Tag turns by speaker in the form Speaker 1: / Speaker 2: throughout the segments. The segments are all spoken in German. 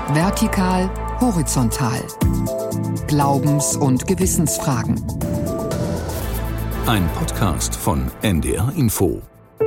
Speaker 1: Vertikal, horizontal. Glaubens- und Gewissensfragen.
Speaker 2: Ein Podcast von NDR Info.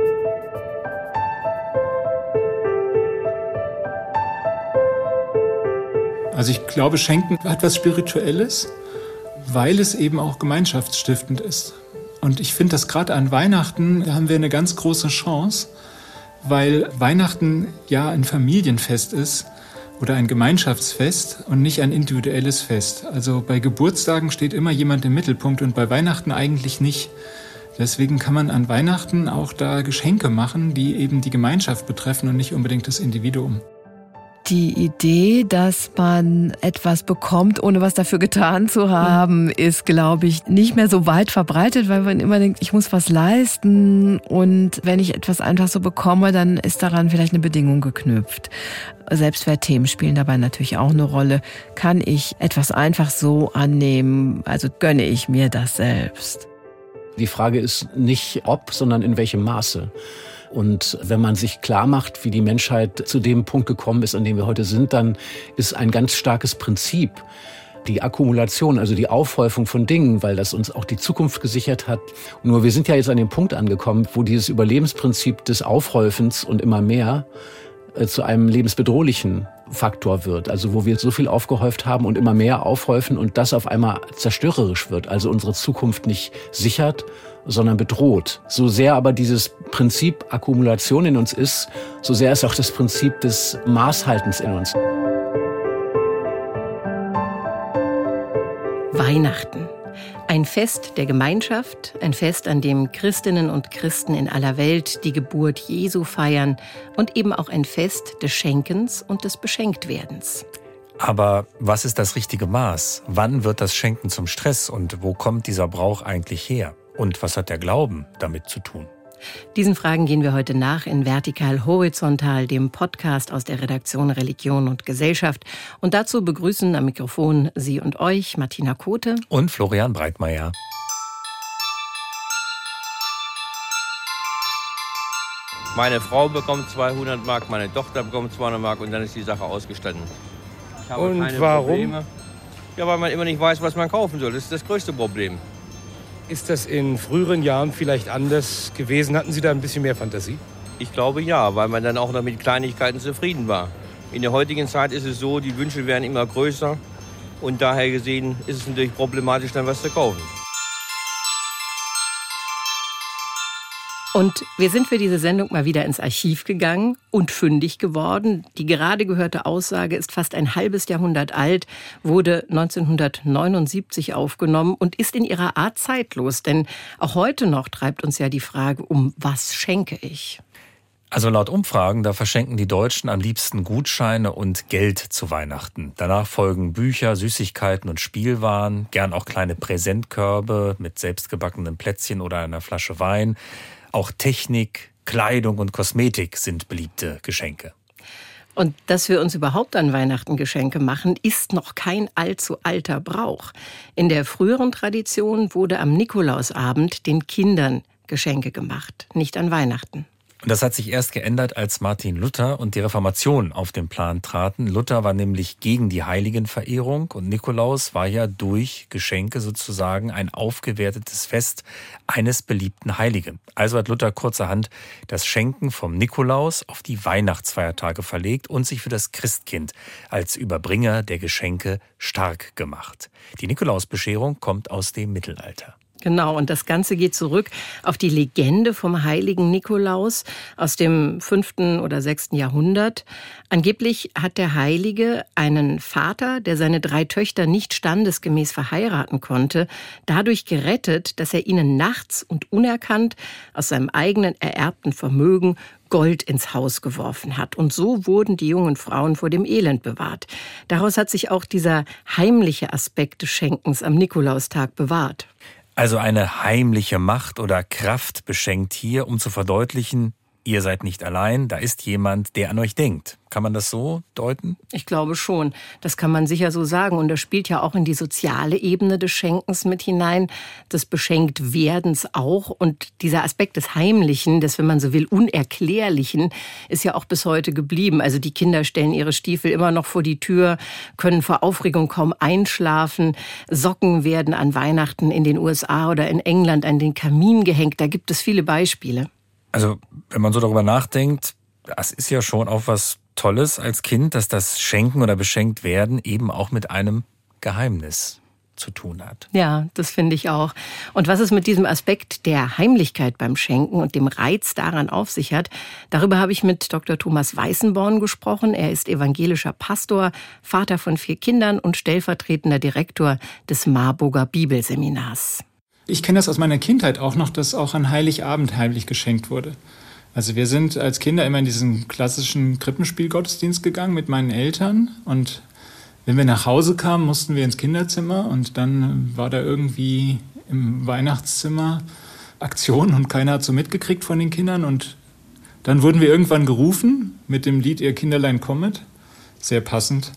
Speaker 3: Also ich glaube, Schenken hat was Spirituelles, weil es eben auch gemeinschaftsstiftend ist. Und ich finde, dass gerade an Weihnachten haben wir eine ganz große Chance, weil Weihnachten ja ein Familienfest ist oder ein Gemeinschaftsfest und nicht ein individuelles Fest. Also bei Geburtstagen steht immer jemand im Mittelpunkt und bei Weihnachten eigentlich nicht. Deswegen kann man an Weihnachten auch da Geschenke machen, die eben die Gemeinschaft betreffen und nicht unbedingt das Individuum.
Speaker 4: Die Idee, dass man etwas bekommt, ohne was dafür getan zu haben, ist, glaube ich, nicht mehr so weit verbreitet, weil man immer denkt, ich muss was leisten und wenn ich etwas einfach so bekomme, dann ist daran vielleicht eine Bedingung geknüpft. Selbstwertthemen spielen dabei natürlich auch eine Rolle. Kann ich etwas einfach so annehmen, also gönne ich mir das selbst?
Speaker 5: Die Frage ist nicht ob, sondern in welchem Maße. Und wenn man sich klar macht, wie die Menschheit zu dem Punkt gekommen ist, an dem wir heute sind, dann ist ein ganz starkes Prinzip die Akkumulation, also die Aufhäufung von Dingen, weil das uns auch die Zukunft gesichert hat. Nur wir sind ja jetzt an dem Punkt angekommen, wo dieses Überlebensprinzip des Aufhäufens und immer mehr zu einem lebensbedrohlichen Faktor wird. Also wo wir so viel aufgehäuft haben und immer mehr aufhäufen und das auf einmal zerstörerisch wird. Also unsere Zukunft nicht sichert, sondern bedroht. So sehr aber dieses Prinzip Akkumulation in uns ist, so sehr ist auch das Prinzip des Maßhaltens in uns.
Speaker 6: Weihnachten. Ein Fest der Gemeinschaft, ein Fest, an dem Christinnen und Christen in aller Welt die Geburt Jesu feiern und eben auch ein Fest des Schenkens und des Beschenktwerdens.
Speaker 7: Aber was ist das richtige Maß? Wann wird das Schenken zum Stress und wo kommt dieser Brauch eigentlich her? Und was hat der Glauben damit zu tun?
Speaker 6: Diesen Fragen gehen wir heute nach in Vertikal Horizontal, dem Podcast aus der Redaktion Religion und Gesellschaft. Und dazu begrüßen am Mikrofon Sie und euch Martina Kote
Speaker 7: und Florian Breitmeier.
Speaker 8: Meine Frau bekommt 200 Mark, meine Tochter bekommt 200 Mark und dann ist die Sache ausgestanden. Ich habe keine Probleme. Ja, weil man immer nicht weiß, was man kaufen soll. Das ist das größte Problem.
Speaker 9: Ist das in früheren Jahren vielleicht anders gewesen? Hatten Sie da ein bisschen mehr Fantasie?
Speaker 8: Ich glaube ja, weil man dann auch noch mit Kleinigkeiten zufrieden war. In der heutigen Zeit ist es so, die Wünsche werden immer größer und daher gesehen ist es natürlich problematisch, dann was zu kaufen.
Speaker 6: Und wir sind für diese Sendung mal wieder ins Archiv gegangen und fündig geworden. Die gerade gehörte Aussage ist fast ein halbes Jahrhundert alt, wurde 1979 aufgenommen und ist in ihrer Art zeitlos. Denn auch heute noch treibt uns ja die Frage um, was schenke ich?
Speaker 7: Also laut Umfragen, da verschenken die Deutschen am liebsten Gutscheine und Geld zu Weihnachten. Danach folgen Bücher, Süßigkeiten und Spielwaren, gern auch kleine Präsentkörbe mit selbstgebackenen Plätzchen oder einer Flasche Wein. Auch Technik, Kleidung und Kosmetik sind beliebte Geschenke.
Speaker 6: Und dass wir uns überhaupt an Weihnachten Geschenke machen, ist noch kein allzu alter Brauch. In der früheren Tradition wurde am Nikolausabend den Kindern Geschenke gemacht, nicht an Weihnachten.
Speaker 7: Und das hat sich erst geändert, als Martin Luther und die Reformation auf den Plan traten. Luther war nämlich gegen die Heiligenverehrung und Nikolaus war ja durch Geschenke sozusagen ein aufgewertetes Fest eines beliebten Heiligen. Also hat Luther kurzerhand das Schenken vom Nikolaus auf die Weihnachtsfeiertage verlegt und sich für das Christkind als Überbringer der Geschenke stark gemacht. Die Nikolausbescherung kommt aus dem Mittelalter.
Speaker 6: Genau, und das Ganze geht zurück auf die Legende vom heiligen Nikolaus aus dem 5. oder 6. Jahrhundert. Angeblich hat der Heilige einen Vater, der seine 3 Töchter nicht standesgemäß verheiraten konnte, dadurch gerettet, dass er ihnen nachts und unerkannt aus seinem eigenen ererbten Vermögen Gold ins Haus geworfen hat. Und so wurden die jungen Frauen vor dem Elend bewahrt. Daraus hat sich auch dieser heimliche Aspekt des Schenkens am Nikolaustag bewahrt.
Speaker 7: Also eine heimliche Macht oder Kraft beschenkt hier, um zu verdeutlichen, ihr seid nicht allein, da ist jemand, der an euch denkt. Kann man das so deuten?
Speaker 6: Ich glaube schon. Das kann man sicher so sagen. Und das spielt ja auch in die soziale Ebene des Schenkens mit hinein, des Beschenktwerdens auch. Und dieser Aspekt des Heimlichen, des, wenn man so will, Unerklärlichen, ist ja auch bis heute geblieben. Also die Kinder stellen ihre Stiefel immer noch vor die Tür, können vor Aufregung kaum einschlafen. Socken werden an Weihnachten in den USA oder in England an den Kamin gehängt. Da gibt es viele Beispiele.
Speaker 7: Also, wenn man so darüber nachdenkt, das ist ja schon auch was Tolles als Kind, dass das Schenken oder beschenkt werden eben auch mit einem Geheimnis zu tun hat.
Speaker 6: Ja, das finde ich auch. Und was es mit diesem Aspekt der Heimlichkeit beim Schenken und dem Reiz daran auf sich hat, darüber habe ich mit Dr. Thomas Weißenborn gesprochen. Er ist evangelischer Pastor, Vater von 4 Kindern und stellvertretender Direktor des Marburger Bibelseminars.
Speaker 3: Ich kenne das aus meiner Kindheit auch noch, dass auch an Heiligabend heimlich geschenkt wurde. Also wir sind als Kinder immer in diesen klassischen Krippenspielgottesdienst gegangen mit meinen Eltern. Und wenn wir nach Hause kamen, mussten wir ins Kinderzimmer. Und dann war da irgendwie im Weihnachtszimmer Aktion und keiner hat so mitgekriegt von den Kindern. Und dann wurden wir irgendwann gerufen mit dem Lied Ihr Kinderlein kommet. Sehr passend.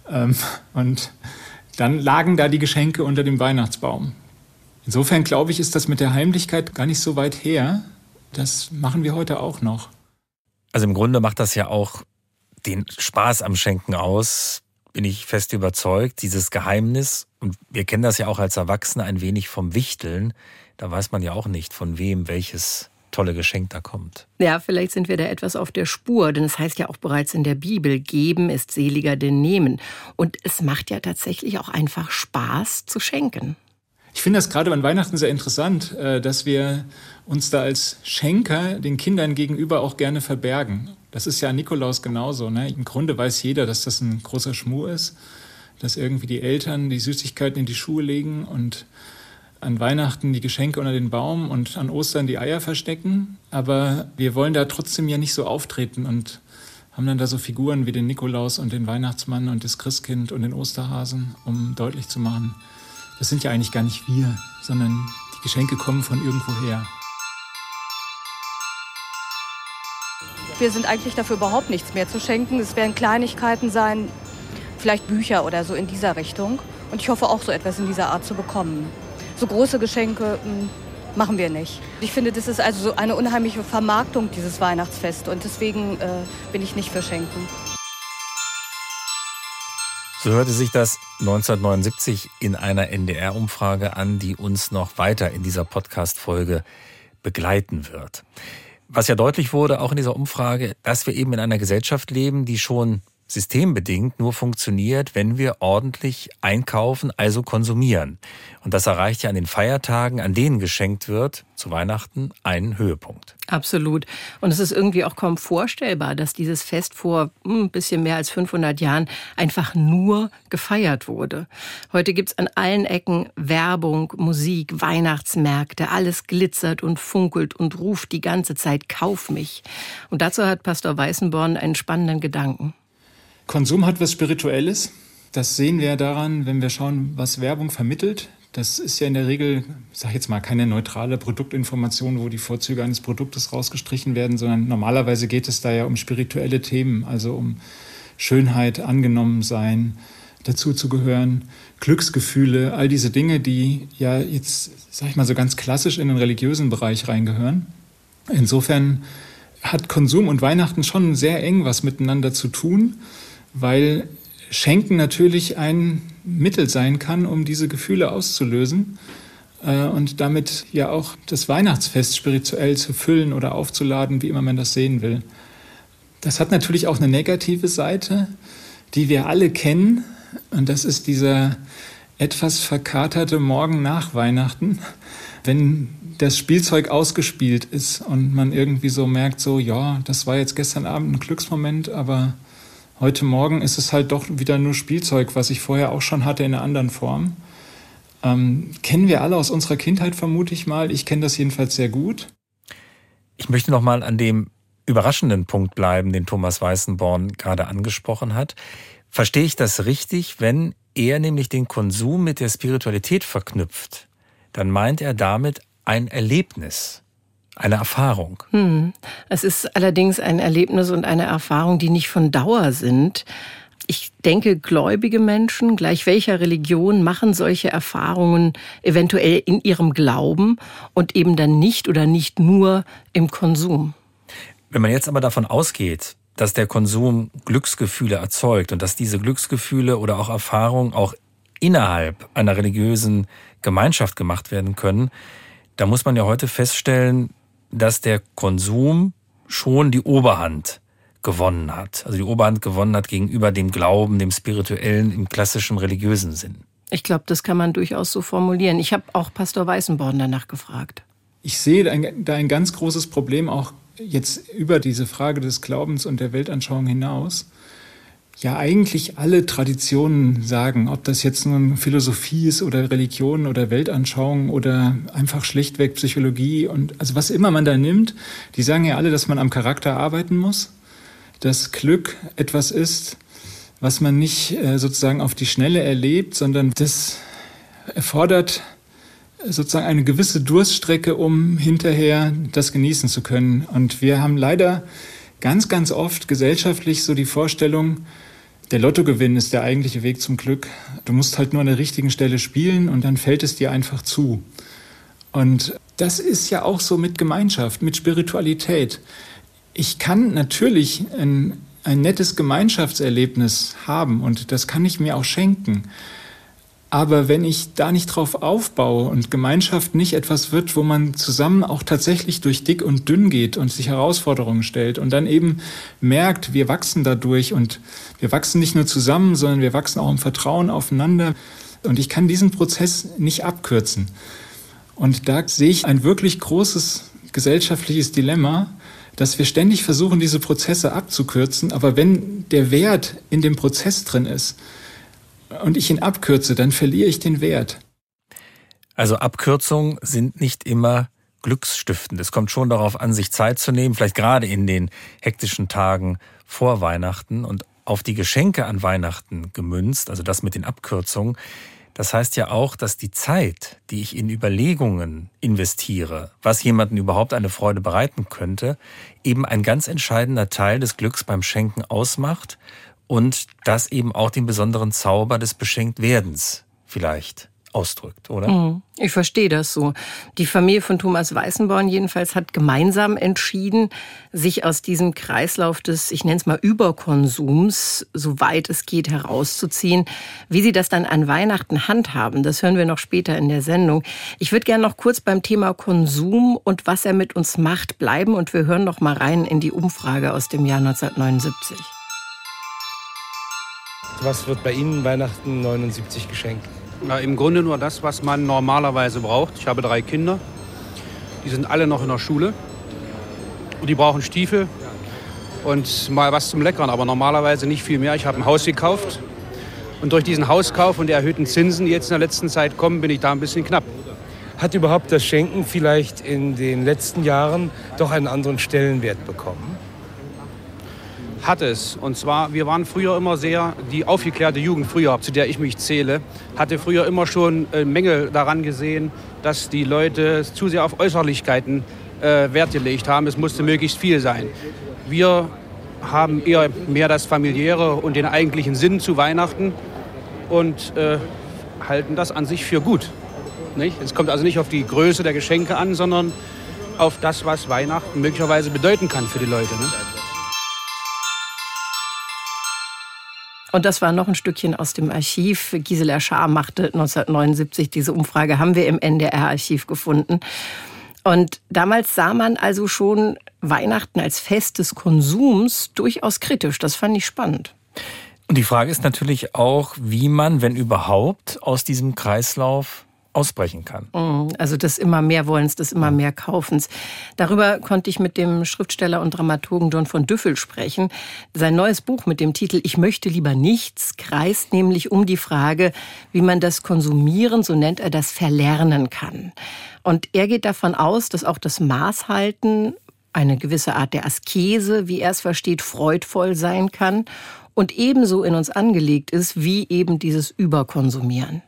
Speaker 3: Und dann lagen da die Geschenke unter dem Weihnachtsbaum. Insofern, glaube ich, ist das mit der Heimlichkeit gar nicht so weit her. Das machen wir heute auch noch.
Speaker 7: Also im Grunde macht das ja auch den Spaß am Schenken aus, bin ich fest überzeugt. Dieses Geheimnis, und wir kennen das ja auch als Erwachsene ein wenig vom Wichteln, da weiß man ja auch nicht, von wem welches tolle Geschenk da kommt.
Speaker 6: Ja, vielleicht sind wir da etwas auf der Spur, denn es heißt ja auch bereits in der Bibel, geben ist seliger denn nehmen. Und es macht ja tatsächlich auch einfach Spaß zu schenken.
Speaker 3: Ich finde das gerade an Weihnachten sehr interessant, dass wir uns da als Schenker den Kindern gegenüber auch gerne verbergen. Das ist ja an Nikolaus genauso, ne? Im Grunde weiß jeder, dass das ein großer Schmuh ist, dass irgendwie die Eltern die Süßigkeiten in die Schuhe legen und an Weihnachten die Geschenke unter den Baum und an Ostern die Eier verstecken. Aber wir wollen da trotzdem ja nicht so auftreten und haben dann da so Figuren wie den Nikolaus und den Weihnachtsmann und das Christkind und den Osterhasen, um deutlich zu machen, das sind ja eigentlich gar nicht wir, sondern die Geschenke kommen von irgendwoher.
Speaker 10: Wir sind eigentlich dafür, überhaupt nichts mehr zu schenken. Es werden Kleinigkeiten sein, vielleicht Bücher oder so in dieser Richtung. Und ich hoffe auch, so etwas in dieser Art zu bekommen. So große Geschenke machen wir nicht. Ich finde, das ist also so eine unheimliche Vermarktung, dieses Weihnachtsfest. Und deswegen bin ich nicht für Schenken.
Speaker 7: So hörte sich das 1979 in einer NDR-Umfrage an, die uns noch weiter in dieser Podcast-Folge begleiten wird. Was ja deutlich wurde, auch in dieser Umfrage, dass wir eben in einer Gesellschaft leben, die schon systembedingt nur funktioniert, wenn wir ordentlich einkaufen, also konsumieren. Und das erreicht ja an den Feiertagen, an denen geschenkt wird, zu Weihnachten, einen Höhepunkt.
Speaker 6: Absolut. Und es ist irgendwie auch kaum vorstellbar, dass dieses Fest vor ein bisschen mehr als 500 Jahren einfach nur gefeiert wurde. Heute gibt's an allen Ecken Werbung, Musik, Weihnachtsmärkte, alles glitzert und funkelt und ruft die ganze Zeit, kauf mich. Und dazu hat Pastor Weißenborn einen spannenden Gedanken.
Speaker 3: Konsum hat was Spirituelles. Das sehen wir daran, wenn wir schauen, was Werbung vermittelt. Das ist ja in der Regel, ich sage jetzt mal, keine neutrale Produktinformation, wo die Vorzüge eines Produktes rausgestrichen werden, sondern normalerweise geht es da ja um spirituelle Themen, also um Schönheit, Angenommensein, dazuzugehören, Glücksgefühle, all diese Dinge, die ja jetzt, sage ich mal, so ganz klassisch in den religiösen Bereich reingehören. Insofern hat Konsum und Weihnachten schon sehr eng was miteinander zu tun, weil Schenken natürlich ein Mittel sein kann, um diese Gefühle auszulösen und damit ja auch das Weihnachtsfest spirituell zu füllen oder aufzuladen, wie immer man das sehen will. Das hat natürlich auch eine negative Seite, die wir alle kennen, und das ist dieser etwas verkaterte Morgen nach Weihnachten, wenn das Spielzeug ausgespielt ist und man irgendwie so merkt, so ja, das war jetzt gestern Abend ein Glücksmoment, aber heute Morgen ist es halt doch wieder nur Spielzeug, was ich vorher auch schon hatte in einer anderen Form. Kennen wir alle aus unserer Kindheit, vermute ich mal. Ich kenne das jedenfalls sehr gut.
Speaker 7: Ich möchte noch mal an dem überraschenden Punkt bleiben, den Thomas Weißenborn gerade angesprochen hat. Verstehe ich das richtig, wenn er nämlich den Konsum mit der Spiritualität verknüpft? Dann meint er damit ein Erlebnis. eine Erfahrung.
Speaker 6: Es ist allerdings ein Erlebnis und eine Erfahrung, die nicht von Dauer sind. Ich denke, gläubige Menschen, gleich welcher Religion, machen solche Erfahrungen eventuell in ihrem Glauben und eben dann nicht oder nicht nur im Konsum.
Speaker 7: Wenn man jetzt aber davon ausgeht, dass der Konsum Glücksgefühle erzeugt und dass diese Glücksgefühle oder auch Erfahrungen auch innerhalb einer religiösen Gemeinschaft gemacht werden können, da muss man ja heute feststellen, dass der Konsum schon die Oberhand gewonnen hat. Also die Oberhand gewonnen hat gegenüber dem Glauben, dem Spirituellen im klassischen religiösen Sinn.
Speaker 6: Ich glaube, das kann man durchaus so formulieren. Ich habe auch Pastor Weißenborn danach gefragt.
Speaker 3: Ich sehe da ein ganz großes Problem auch jetzt über diese Frage des Glaubens und der Weltanschauung hinaus. Ja, eigentlich alle Traditionen sagen, ob das jetzt nun Philosophie ist oder Religion oder Weltanschauung oder einfach schlichtweg Psychologie und also was immer man da nimmt, die sagen ja alle, dass man am Charakter arbeiten muss, dass Glück etwas ist, was man nicht sozusagen auf die Schnelle erlebt, sondern das erfordert sozusagen eine gewisse Durststrecke, um hinterher das genießen zu können. Und wir haben leider ganz, ganz oft gesellschaftlich so die Vorstellung, der Lottogewinn ist der eigentliche Weg zum Glück. Du musst halt nur an der richtigen Stelle spielen und dann fällt es dir einfach zu. Und das ist ja auch so mit Gemeinschaft, mit Spiritualität. Ich kann natürlich ein nettes Gemeinschaftserlebnis haben und das kann ich mir auch schenken. Aber wenn ich da nicht drauf aufbaue und Gemeinschaft nicht etwas wird, wo man zusammen auch tatsächlich durch dick und dünn geht und sich Herausforderungen stellt und dann eben merkt, wir wachsen dadurch und wir wachsen nicht nur zusammen, sondern wir wachsen auch im Vertrauen aufeinander. Und ich kann diesen Prozess nicht abkürzen. Und da sehe ich ein wirklich großes gesellschaftliches Dilemma, dass wir ständig versuchen, diese Prozesse abzukürzen. Aber wenn der Wert in dem Prozess drin ist, und ich ihn abkürze, dann verliere ich den Wert.
Speaker 7: Also Abkürzungen sind nicht immer glücksstiftend. Es kommt schon darauf an, sich Zeit zu nehmen, vielleicht gerade in den hektischen Tagen vor Weihnachten und auf die Geschenke an Weihnachten gemünzt, also das mit den Abkürzungen. Das heißt ja auch, dass die Zeit, die ich in Überlegungen investiere, was jemandem überhaupt eine Freude bereiten könnte, eben ein ganz entscheidender Teil des Glücks beim Schenken ausmacht. Und das eben auch den besonderen Zauber des Beschenktwerdens vielleicht ausdrückt, oder?
Speaker 6: Ich verstehe das so. Die Familie von Thomas Weißenborn jedenfalls hat gemeinsam entschieden, sich aus diesem Kreislauf des, ich nenne es mal, Überkonsums, soweit es geht, herauszuziehen. Wie sie das dann an Weihnachten handhaben, das hören wir noch später in der Sendung. Ich würde gerne noch kurz beim Thema Konsum und was er mit uns macht bleiben und wir hören noch mal rein in die Umfrage aus dem Jahr 1979.
Speaker 9: Was wird bei Ihnen Weihnachten 79 geschenkt?
Speaker 11: Ja, im Grunde nur das, was man normalerweise braucht. Ich habe 3 Kinder, die sind alle noch in der Schule und die brauchen Stiefel und mal was zum Leckern, aber normalerweise nicht viel mehr. Ich habe ein Haus gekauft und durch diesen Hauskauf und die erhöhten Zinsen, die jetzt in der letzten Zeit kommen, bin ich da ein bisschen knapp.
Speaker 9: Hat überhaupt das Schenken vielleicht in den letzten Jahren doch einen anderen Stellenwert bekommen?
Speaker 11: Hat es. Und zwar, wir waren früher immer sehr, die aufgeklärte Jugend früher, zu der ich mich zähle, hatte früher immer schon Mängel daran gesehen, dass die Leute zu sehr auf Äußerlichkeiten Wert gelegt haben. Es musste möglichst viel sein. Wir haben eher mehr das Familiäre und den eigentlichen Sinn zu Weihnachten und halten das an sich für gut. Nicht? Es kommt also nicht auf die Größe der Geschenke an, sondern auf das, was Weihnachten möglicherweise bedeuten kann für die Leute. Ne?
Speaker 6: Und das war noch ein Stückchen aus dem Archiv. Gisela Schaar machte 1979 diese Umfrage, haben wir im NDR-Archiv gefunden. Und damals sah man also schon Weihnachten als Fest des Konsums durchaus kritisch. Das fand ich spannend.
Speaker 7: Und die Frage ist natürlich auch, wie man, wenn überhaupt, aus diesem Kreislauf ausbrechen kann.
Speaker 6: Also des immer mehr Wollens, des immer mehr Kaufens. Darüber konnte ich mit dem Schriftsteller und Dramaturgen John von Düffel sprechen. Sein neues Buch mit dem Titel Ich möchte lieber nichts kreist nämlich um die Frage, wie man das Konsumieren, so nennt er das, verlernen kann. Und er geht davon aus, dass auch das Maßhalten, eine gewisse Art der Askese, wie er es versteht, freudvoll sein kann und ebenso in uns angelegt ist, wie eben dieses Überkonsumieren.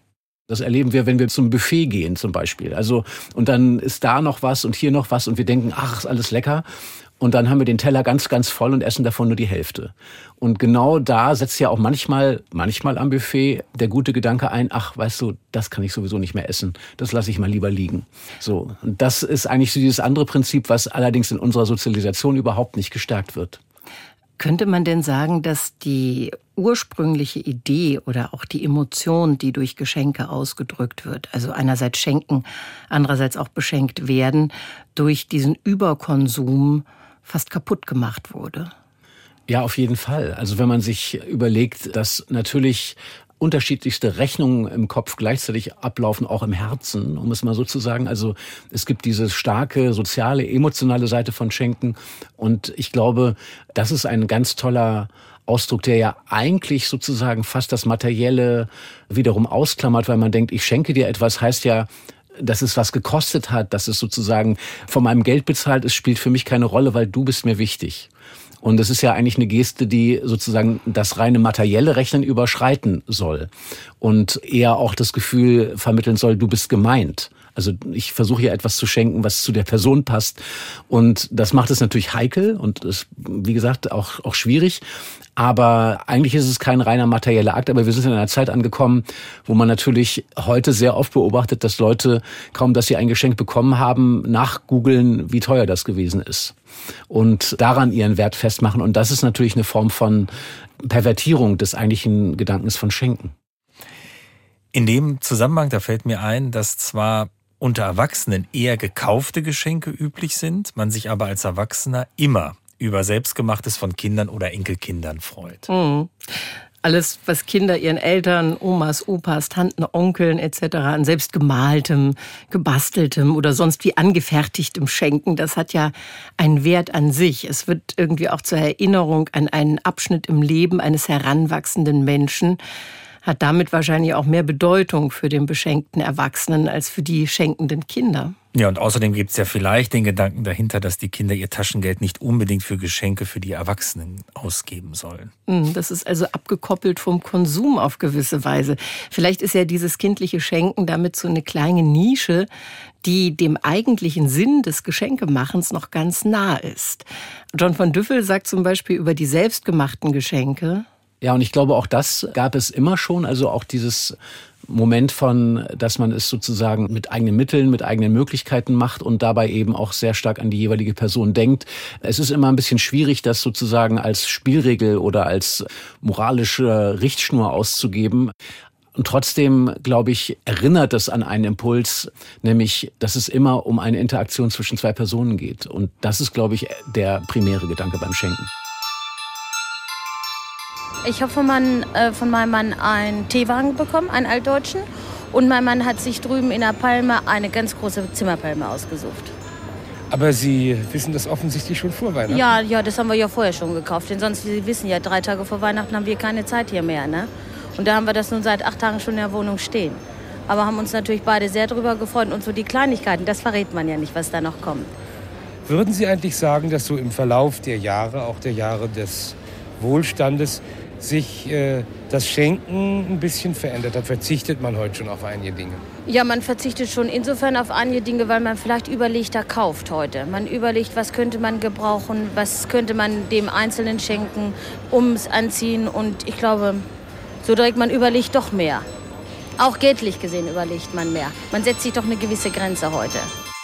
Speaker 5: Das erleben wir, wenn wir zum Buffet gehen zum Beispiel. Also, und dann ist da noch was und hier noch was und wir denken, ach, ist alles lecker. Und dann haben wir den Teller ganz, ganz voll und essen davon nur die Hälfte. Und genau da setzt ja auch manchmal am Buffet der gute Gedanke ein, ach, weißt du, das kann ich sowieso nicht mehr essen. Das lasse ich mal lieber liegen. So. Und das ist eigentlich so dieses andere Prinzip, was allerdings in unserer Sozialisation überhaupt nicht gestärkt wird.
Speaker 6: Könnte man denn sagen, dass die ursprüngliche Idee oder auch die Emotion, die durch Geschenke ausgedrückt wird, also einerseits schenken, andererseits auch beschenkt werden, durch diesen Überkonsum fast kaputt gemacht wurde?
Speaker 5: Ja, auf jeden Fall. Also wenn man sich überlegt, dass natürlich unterschiedlichste Rechnungen im Kopf gleichzeitig ablaufen, auch im Herzen, um es mal so zu sagen. Also es gibt diese starke soziale, emotionale Seite von Schenken. Und ich glaube, das ist ein ganz toller Ausdruck, der ja eigentlich sozusagen fast das Materielle wiederum ausklammert, weil man denkt, ich schenke dir etwas, heißt ja, dass es was gekostet hat, dass es sozusagen von meinem Geld bezahlt ist, spielt für mich keine Rolle, weil du bist mir wichtig. Und es ist ja eigentlich eine Geste, die sozusagen das reine materielle Rechnen überschreiten soll und eher auch das Gefühl vermitteln soll, du bist gemeint. Also ich versuche hier etwas zu schenken, was zu der Person passt. Und das macht es natürlich heikel und ist, wie gesagt, auch schwierig. Aber eigentlich ist es kein reiner materieller Akt. Aber wir sind in einer Zeit angekommen, wo man natürlich heute sehr oft beobachtet, dass Leute, kaum dass sie ein Geschenk bekommen haben, nachgoogeln, wie teuer das gewesen ist. Und daran ihren Wert festmachen. Und das ist natürlich eine Form von Pervertierung des eigentlichen Gedankens von Schenken.
Speaker 7: In dem Zusammenhang, da fällt mir ein, dass zwar unter Erwachsenen eher gekaufte Geschenke üblich sind, man sich aber als Erwachsener immer über Selbstgemachtes von Kindern oder Enkelkindern freut.
Speaker 6: Mhm. Alles, was Kinder ihren Eltern, Omas, Opas, Tanten, Onkeln etc. an selbstgemaltem, gebasteltem oder sonst wie angefertigtem schenken, das hat ja einen Wert an sich. Es wird irgendwie auch zur Erinnerung an einen Abschnitt im Leben eines heranwachsenden Menschen, hat damit wahrscheinlich auch mehr Bedeutung für den beschenkten Erwachsenen als für die schenkenden Kinder.
Speaker 7: Ja, und außerdem gibt es ja vielleicht den Gedanken dahinter, dass die Kinder ihr Taschengeld nicht unbedingt für Geschenke für die Erwachsenen ausgeben sollen.
Speaker 6: Das ist also abgekoppelt vom Konsum auf gewisse Weise. Vielleicht ist ja dieses kindliche Schenken damit so eine kleine Nische, die dem eigentlichen Sinn des Geschenkemachens noch ganz nah ist. John von Düffel sagt zum Beispiel über die selbstgemachten Geschenke:
Speaker 5: Ja, und ich glaube, auch das gab es immer schon. Also auch dieses Moment von, dass man es sozusagen mit eigenen Mitteln, mit eigenen Möglichkeiten macht und dabei eben auch sehr stark an die jeweilige Person denkt. Es ist immer ein bisschen schwierig, das sozusagen als Spielregel oder als moralische Richtschnur auszugeben. Und trotzdem, glaube ich, erinnert es an einen Impuls, nämlich, dass es immer um eine Interaktion zwischen zwei Personen geht. Und das ist, glaube ich, der primäre Gedanke beim Schenken.
Speaker 12: Ich habe von meinem Mann einen Teewagen bekommen, einen altdeutschen. Und mein Mann hat sich drüben in der Palme eine ganz große Zimmerpalme ausgesucht.
Speaker 9: Aber Sie wissen das offensichtlich schon vor Weihnachten?
Speaker 12: Ja, das haben wir ja vorher schon gekauft. Denn sonst, Sie wissen ja, 3 Tage vor Weihnachten haben wir keine Zeit hier mehr, ne? Und da haben wir das nun seit 8 Tagen schon in der Wohnung stehen. Aber haben uns natürlich beide sehr drüber gefreut. Und so die Kleinigkeiten, das verrät man ja nicht, was da noch kommt.
Speaker 9: Würden Sie eigentlich sagen, dass so im Verlauf der Jahre, auch der Jahre des Wohlstandes, sich das Schenken ein bisschen verändert hat? Verzichtet man heute schon auf einige Dinge?
Speaker 12: Ja, man verzichtet schon insofern auf einige Dinge, weil man vielleicht überlegter kauft heute. Man überlegt, was könnte man gebrauchen, was könnte man dem Einzelnen schenken, ums Anziehen. Und ich glaube, so direkt man überlegt doch mehr. Auch geldlich gesehen überlegt man mehr. Man setzt sich doch eine gewisse Grenze heute.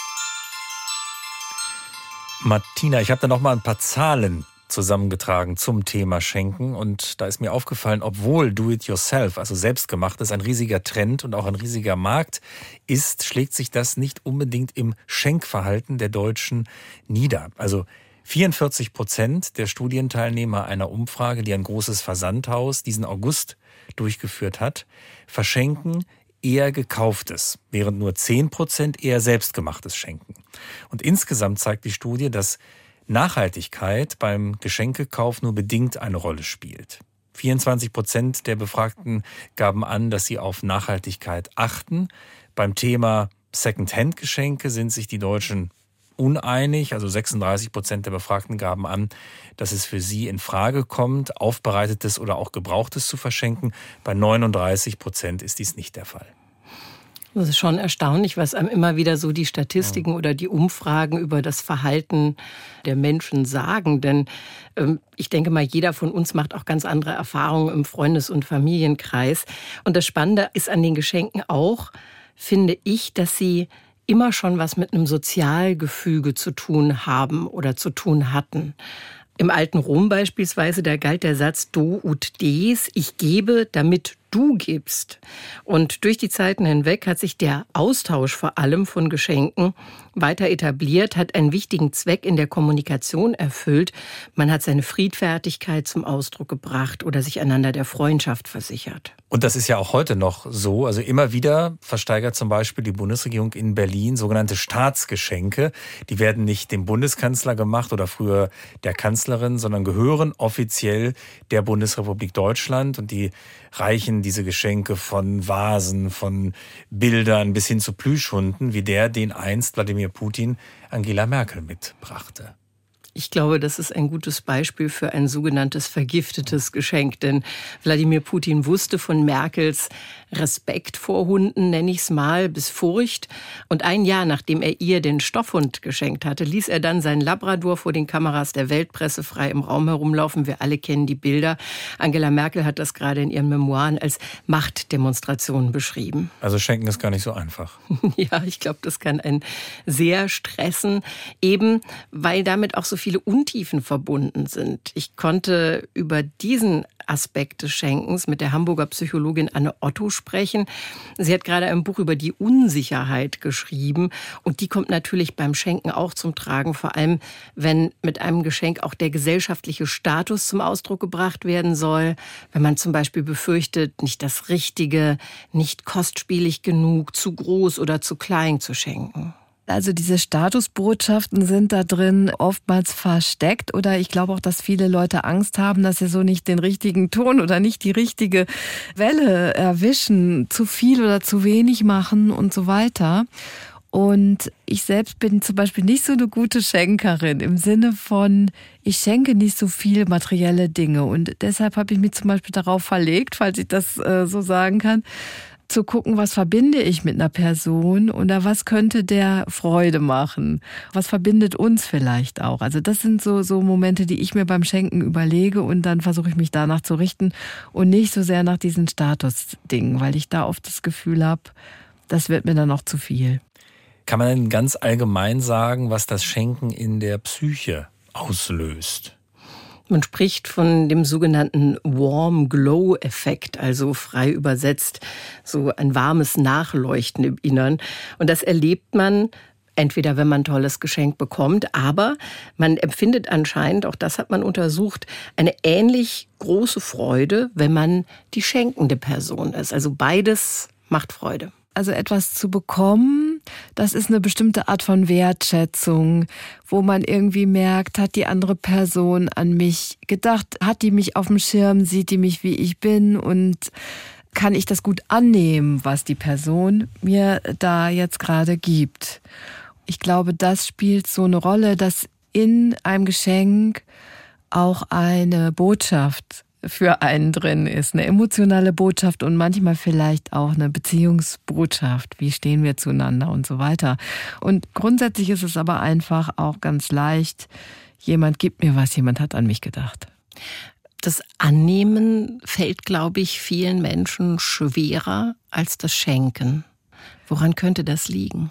Speaker 7: Martina, ich habe da noch mal ein paar Zahlen zusammengetragen zum Thema Schenken. Und da ist mir aufgefallen, obwohl Do-it-yourself, also selbstgemachtes, ein riesiger Trend und auch ein riesiger Markt ist, schlägt sich das nicht unbedingt im Schenkverhalten der Deutschen nieder. Also 44% der Studienteilnehmer einer Umfrage, die ein großes Versandhaus diesen August durchgeführt hat, verschenken eher Gekauftes, während nur 10% eher Selbstgemachtes schenken. Und insgesamt zeigt die Studie, dass Nachhaltigkeit beim Geschenkekauf nur bedingt eine Rolle spielt. 24% der Befragten gaben an, dass sie auf Nachhaltigkeit achten. Beim Thema Second-Hand-Geschenke sind sich die Deutschen uneinig. Also 36% der Befragten gaben an, dass es für sie in Frage kommt, Aufbereitetes oder auch Gebrauchtes zu verschenken. Bei 39% ist dies nicht der Fall.
Speaker 6: Das ist schon erstaunlich, was einem immer wieder so die Statistiken oder die Umfragen über das Verhalten der Menschen sagen. Denn ich denke mal, jeder von uns macht auch ganz andere Erfahrungen im Freundes- und Familienkreis. Und das Spannende ist an den Geschenken auch, finde ich, dass sie immer schon was mit einem Sozialgefüge zu tun haben oder zu tun hatten. Im alten Rom beispielsweise, da galt der Satz Do ut des, ich gebe, damit du gibst. Und durch die Zeiten hinweg hat sich der Austausch vor allem von Geschenken weiter etabliert, hat einen wichtigen Zweck in der Kommunikation erfüllt. Man hat seine Friedfertigkeit zum Ausdruck gebracht oder sich einander der Freundschaft versichert.
Speaker 7: Und das ist ja auch heute noch so. Also immer wieder versteigert zum Beispiel die Bundesregierung in Berlin sogenannte Staatsgeschenke. Die werden nicht dem Bundeskanzler gemacht oder früher der Kanzlerin, sondern gehören offiziell der Bundesrepublik Deutschland. Und die reichen diese Geschenke von Vasen, von Bildern bis hin zu Plüschhunden, wie den einst Wladimir Putin Angela Merkel mitbrachte.
Speaker 6: Ich glaube, das ist ein gutes Beispiel für ein sogenanntes vergiftetes Geschenk. Denn Wladimir Putin wusste von Merkels Respekt vor Hunden, nenne ich es mal, bis Furcht. Und ein Jahr, nachdem er ihr den Stoffhund geschenkt hatte, ließ er dann seinen Labrador vor den Kameras der Weltpresse frei im Raum herumlaufen. Wir alle kennen die Bilder. Angela Merkel hat das gerade in ihren Memoiren als Machtdemonstration beschrieben.
Speaker 7: Also schenken ist gar nicht so einfach.
Speaker 6: Ja, ich glaube, das kann einen sehr stressen, eben weil damit auch so viele Untiefen verbunden sind. Ich konnte über diesen Aspekt des Schenkens mit der Hamburger Psychologin Anne Otto sprechen. Sie hat gerade ein Buch über die Unsicherheit geschrieben und die kommt natürlich beim Schenken auch zum Tragen, vor allem wenn mit einem Geschenk auch der gesellschaftliche Status zum Ausdruck gebracht werden soll, wenn man zum Beispiel befürchtet, nicht das Richtige, nicht kostspielig genug, zu groß oder zu klein zu schenken.
Speaker 4: Also diese Statusbotschaften sind da drin oftmals versteckt oder ich glaube auch, dass viele Leute Angst haben, dass sie so nicht den richtigen Ton oder nicht die richtige Welle erwischen, zu viel oder zu wenig machen und so weiter. Und ich selbst bin zum Beispiel nicht so eine gute Schenkerin im Sinne von, ich schenke nicht so viel materielle Dinge und deshalb habe ich mich zum Beispiel darauf verlegt, falls ich das so sagen kann, zu gucken, was verbinde ich mit einer Person oder was könnte der Freude machen? Was verbindet uns vielleicht auch? Also das sind so Momente, die ich mir beim Schenken überlege und dann versuche ich mich danach zu richten und nicht so sehr nach diesen Statusdingen, weil ich da oft das Gefühl habe, das wird mir dann noch zu viel.
Speaker 7: Kann man denn ganz allgemein sagen, was das Schenken in der Psyche auslöst?
Speaker 6: Man spricht von dem sogenannten Warm Glow Effekt, also frei übersetzt so ein warmes Nachleuchten im Innern. Und das erlebt man entweder, wenn man ein tolles Geschenk bekommt, aber man empfindet anscheinend, auch das hat man untersucht, eine ähnlich große Freude, wenn man die schenkende Person ist. Also beides macht Freude.
Speaker 4: Also etwas zu bekommen, das ist eine bestimmte Art von Wertschätzung, wo man irgendwie merkt, hat die andere Person an mich gedacht, hat die mich auf dem Schirm, sieht die mich, wie ich bin und kann ich das gut annehmen, was die Person mir da jetzt gerade gibt. Ich glaube, das spielt so eine Rolle, dass in einem Geschenk auch eine Botschaft für einen drin ist, eine emotionale Botschaft und manchmal vielleicht auch eine Beziehungsbotschaft. Wie stehen wir zueinander und so weiter. Und grundsätzlich ist es aber einfach auch ganz leicht, jemand gibt mir was, jemand hat an mich gedacht.
Speaker 6: Das Annehmen fällt, glaube ich, vielen Menschen schwerer als das Schenken. Woran könnte das liegen?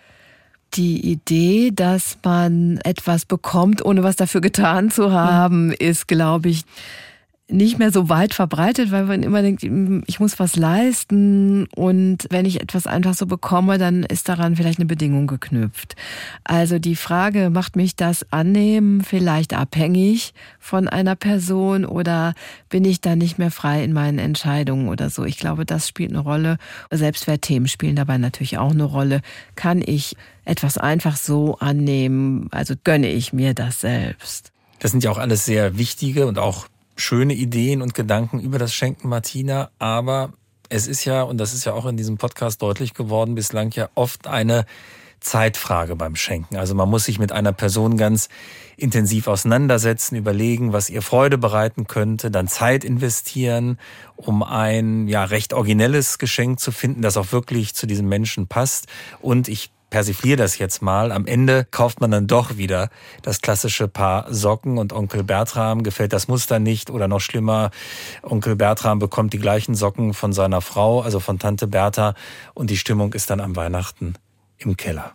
Speaker 4: Die Idee, dass man etwas bekommt, ohne was dafür getan zu haben, ist, glaube ich, nicht mehr so weit verbreitet, weil man immer denkt, ich muss was leisten und wenn ich etwas einfach so bekomme, dann ist daran vielleicht eine Bedingung geknüpft. Also die Frage, macht mich das Annehmen vielleicht abhängig von einer Person oder bin ich dann nicht mehr frei in meinen Entscheidungen oder so? Ich glaube, das spielt eine Rolle. Selbstwertthemen spielen dabei natürlich auch eine Rolle. Kann ich etwas einfach so annehmen? Also gönne ich mir das selbst?
Speaker 7: Das sind ja auch alles sehr wichtige und auch schöne Ideen und Gedanken über das Schenken, Martina, aber es ist ja, und das ist ja auch in diesem Podcast deutlich geworden, bislang ja oft eine Zeitfrage beim Schenken. Also man muss sich mit einer Person ganz intensiv auseinandersetzen, überlegen, was ihr Freude bereiten könnte, dann Zeit investieren, um ein recht originelles Geschenk zu finden, das auch wirklich zu diesem Menschen passt. Und ich persifliere das jetzt mal. Am Ende kauft man dann doch wieder das klassische Paar Socken und Onkel Bertram gefällt das Muster nicht oder noch schlimmer, Onkel Bertram bekommt die gleichen Socken von seiner Frau, also von Tante Bertha und die Stimmung ist dann am Weihnachten im Keller.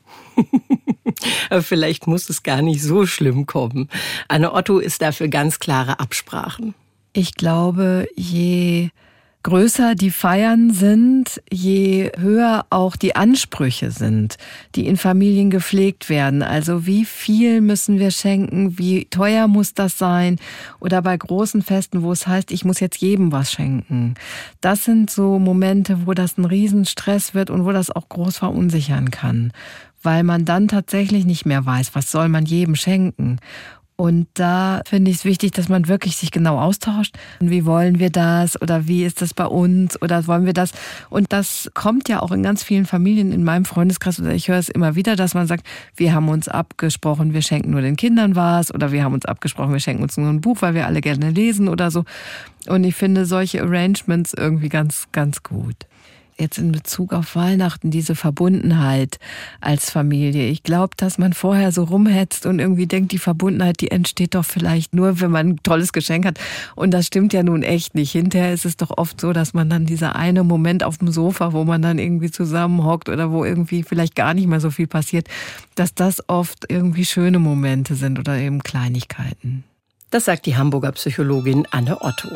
Speaker 6: Aber vielleicht muss es gar nicht so schlimm kommen. Anne Otto ist dafür ganz klare Absprachen.
Speaker 4: Ich glaube, je größer die Feiern sind, je höher auch die Ansprüche sind, die in Familien gepflegt werden. Also wie viel müssen wir schenken, wie teuer muss das sein? Oder bei großen Festen, wo es heißt, ich muss jetzt jedem was schenken. Das sind so Momente, wo das ein Riesenstress wird und wo das auch groß verunsichern kann. Weil man dann tatsächlich nicht mehr weiß, was soll man jedem schenken. Und da finde ich es wichtig, dass man wirklich sich genau austauscht. Wie wollen wir das oder wie ist das bei uns oder wollen wir das? Und das kommt ja auch in ganz vielen Familien in meinem Freundeskreis, oder ich höre es immer wieder, dass man sagt, wir haben uns abgesprochen, wir schenken nur den Kindern was oder wir haben uns abgesprochen, wir schenken uns nur ein Buch, weil wir alle gerne lesen oder so. Und ich finde solche Arrangements irgendwie ganz, ganz gut. Jetzt in Bezug auf Weihnachten, diese Verbundenheit als Familie. Ich glaube, dass man vorher so rumhetzt und irgendwie denkt, die Verbundenheit, die entsteht doch vielleicht nur, wenn man ein tolles Geschenk hat. Und das stimmt ja nun echt nicht. Hinterher ist es doch oft so, dass man dann dieser eine Moment auf dem Sofa, wo man dann irgendwie zusammenhockt oder wo irgendwie vielleicht gar nicht mehr so viel passiert, dass das oft irgendwie schöne Momente sind oder eben Kleinigkeiten.
Speaker 6: Das sagt die Hamburger Psychologin Anne Otto.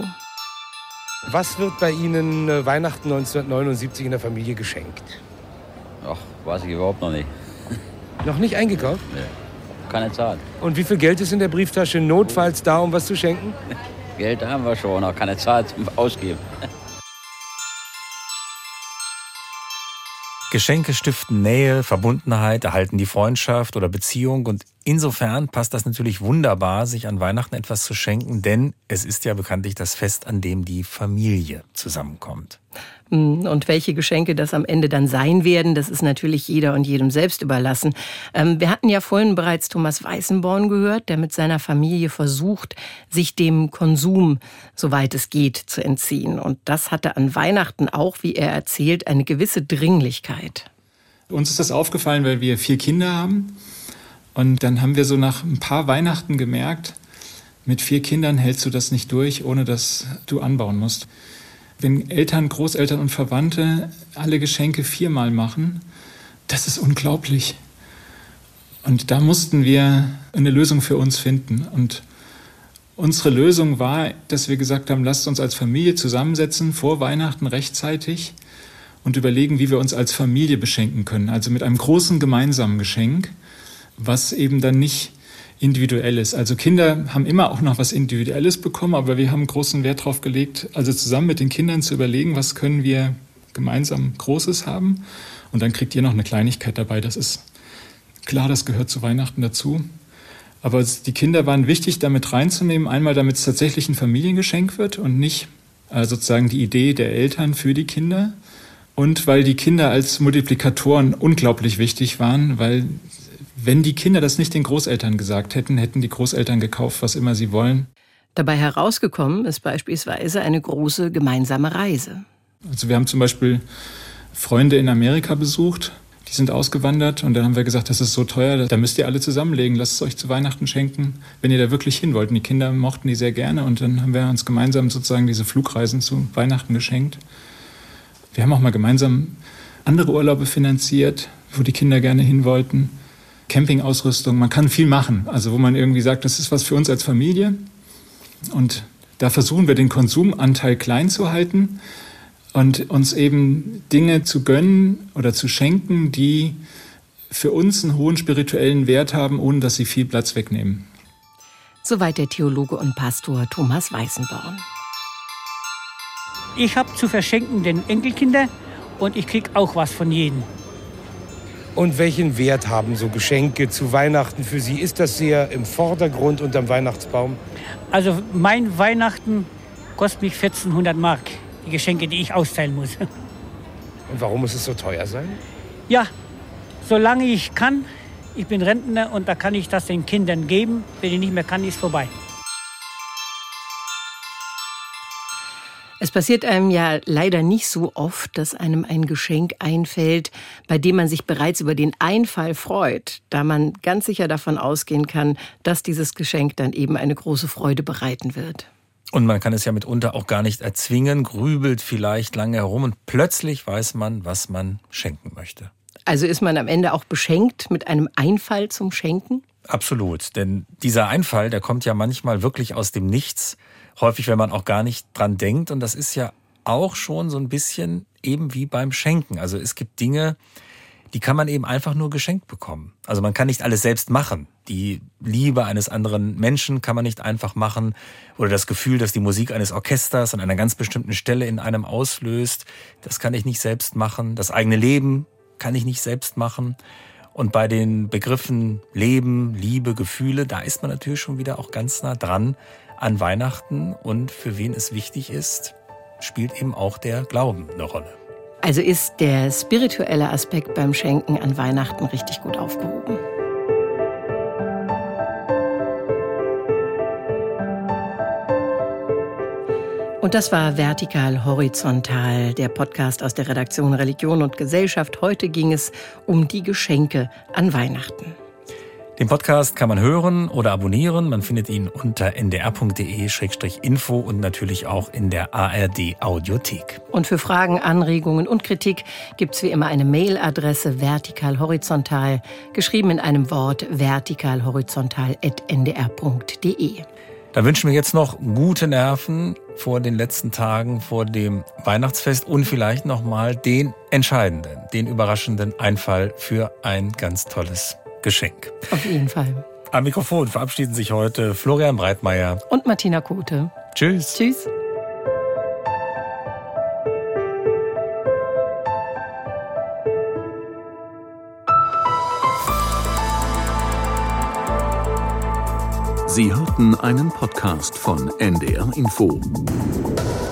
Speaker 9: Was wird bei Ihnen Weihnachten 1979 in der Familie geschenkt?
Speaker 13: Ach, weiß ich überhaupt noch nicht.
Speaker 9: Noch nicht eingekauft?
Speaker 13: Nee, keine Zeit.
Speaker 9: Und wie viel Geld ist in der Brieftasche notfalls da, um was zu schenken?
Speaker 13: Geld haben wir schon, auch keine Zeit zum Ausgeben.
Speaker 7: Geschenke stiften Nähe, Verbundenheit, erhalten die Freundschaft oder Beziehung und insofern passt das natürlich wunderbar, sich an Weihnachten etwas zu schenken, denn es ist ja bekanntlich das Fest, an dem die Familie zusammenkommt.
Speaker 6: Und welche Geschenke das am Ende dann sein werden, das ist natürlich jeder und jedem selbst überlassen. Wir hatten ja vorhin bereits Thomas Weißenborn gehört, der mit seiner Familie versucht, sich dem Konsum, soweit es geht, zu entziehen. Und das hatte an Weihnachten auch, wie er erzählt, eine gewisse Dringlichkeit.
Speaker 3: Uns ist das aufgefallen, weil wir 4 Kinder haben. Und dann haben wir so nach ein paar Weihnachten gemerkt, mit 4 Kindern hältst du das nicht durch, ohne dass du anbauen musst. Wenn Eltern, Großeltern und Verwandte alle Geschenke 4-mal machen, das ist unglaublich. Und da mussten wir eine Lösung für uns finden. Und unsere Lösung war, dass wir gesagt haben, lasst uns als Familie zusammensetzen, vor Weihnachten rechtzeitig und überlegen, wie wir uns als Familie beschenken können. Also mit einem großen gemeinsamen Geschenk, was eben dann nicht individuell ist. Also Kinder haben immer auch noch was Individuelles bekommen, aber wir haben großen Wert darauf gelegt, also zusammen mit den Kindern zu überlegen, was können wir gemeinsam Großes haben. Und dann kriegt ihr noch eine Kleinigkeit dabei. Das ist klar, das gehört zu Weihnachten dazu. Aber die Kinder waren wichtig, damit reinzunehmen. Einmal, damit es tatsächlich ein Familiengeschenk wird und nicht sozusagen die Idee der Eltern für die Kinder. Und weil die Kinder als Multiplikatoren unglaublich wichtig waren, weil wenn die Kinder das nicht den Großeltern gesagt hätten, hätten die Großeltern gekauft, was immer sie wollen.
Speaker 6: Dabei herausgekommen ist beispielsweise eine große gemeinsame Reise.
Speaker 3: Also wir haben zum Beispiel Freunde in Amerika besucht, die sind ausgewandert und dann haben wir gesagt, das ist so teuer, da müsst ihr alle zusammenlegen, lasst es euch zu Weihnachten schenken, wenn ihr da wirklich hin wollt. Und die Kinder mochten die sehr gerne und dann haben wir uns gemeinsam sozusagen diese Flugreisen zu Weihnachten geschenkt. Wir haben auch mal gemeinsam andere Urlaube finanziert, wo die Kinder gerne hin wollten. Campingausrüstung, man kann viel machen, also wo man irgendwie sagt, das ist was für uns als Familie und da versuchen wir den Konsumanteil klein zu halten und uns eben Dinge zu gönnen oder zu schenken, die für uns einen hohen spirituellen Wert haben, ohne dass sie viel Platz wegnehmen.
Speaker 6: Soweit der Theologe und Pastor Thomas Weißenborn.
Speaker 14: Ich habe zu verschenken den Enkelkinder und ich kriege auch was von jedem.
Speaker 9: Und welchen Wert haben so Geschenke zu Weihnachten für Sie? Ist das sehr im Vordergrund unterm Weihnachtsbaum?
Speaker 14: Also mein Weihnachten kostet mich 1400 Mark, die Geschenke, die ich austeilen muss.
Speaker 9: Und warum muss es so teuer sein?
Speaker 14: Ja, solange ich kann. Ich bin Rentner und da kann ich das den Kindern geben. Wenn ich nicht mehr kann, ist vorbei.
Speaker 6: Es passiert einem ja leider nicht so oft, dass einem ein Geschenk einfällt, bei dem man sich bereits über den Einfall freut, da man ganz sicher davon ausgehen kann, dass dieses Geschenk dann eben eine große Freude bereiten wird.
Speaker 7: Und man kann es ja mitunter auch gar nicht erzwingen, grübelt vielleicht lange herum und plötzlich weiß man, was man schenken möchte.
Speaker 6: Also ist man am Ende auch beschenkt mit einem Einfall zum Schenken?
Speaker 7: Absolut, denn dieser Einfall, der kommt ja manchmal wirklich aus dem Nichts. Häufig, wenn man auch gar nicht dran denkt. Und das ist ja auch schon so ein bisschen eben wie beim Schenken. Also es gibt Dinge, die kann man eben einfach nur geschenkt bekommen. Also man kann nicht alles selbst machen. Die Liebe eines anderen Menschen kann man nicht einfach machen. Oder das Gefühl, dass die Musik eines Orchesters an einer ganz bestimmten Stelle in einem auslöst, das kann ich nicht selbst machen. Das eigene Leben kann ich nicht selbst machen. Und bei den Begriffen Leben, Liebe, Gefühle, da ist man natürlich schon wieder auch ganz nah dran an Weihnachten. Und für wen es wichtig ist, spielt eben auch der Glauben eine Rolle.
Speaker 6: Also ist der spirituelle Aspekt beim Schenken an Weihnachten richtig gut aufgehoben. Und das war Vertikal Horizontal, der Podcast aus der Redaktion Religion und Gesellschaft. Heute ging es um die Geschenke an Weihnachten.
Speaker 7: Den Podcast kann man hören oder abonnieren. Man findet ihn unter ndr.de/info und natürlich auch in der ARD-Audiothek.
Speaker 6: Und für Fragen, Anregungen und Kritik gibt's wie immer eine Mailadresse vertikalhorizontal, geschrieben in einem Wort vertikalhorizontal@ndr.de.
Speaker 7: Da wünschen wir jetzt noch gute Nerven vor den letzten Tagen, vor dem Weihnachtsfest und vielleicht nochmal den entscheidenden, den überraschenden Einfall für ein ganz tolles Geschenk.
Speaker 6: Auf jeden Fall.
Speaker 7: Am Mikrofon verabschieden sich heute Florian Breitmeier
Speaker 6: und Martina Kote.
Speaker 7: Tschüss.
Speaker 6: Tschüss.
Speaker 2: Sie hörten einen Podcast von NDR Info.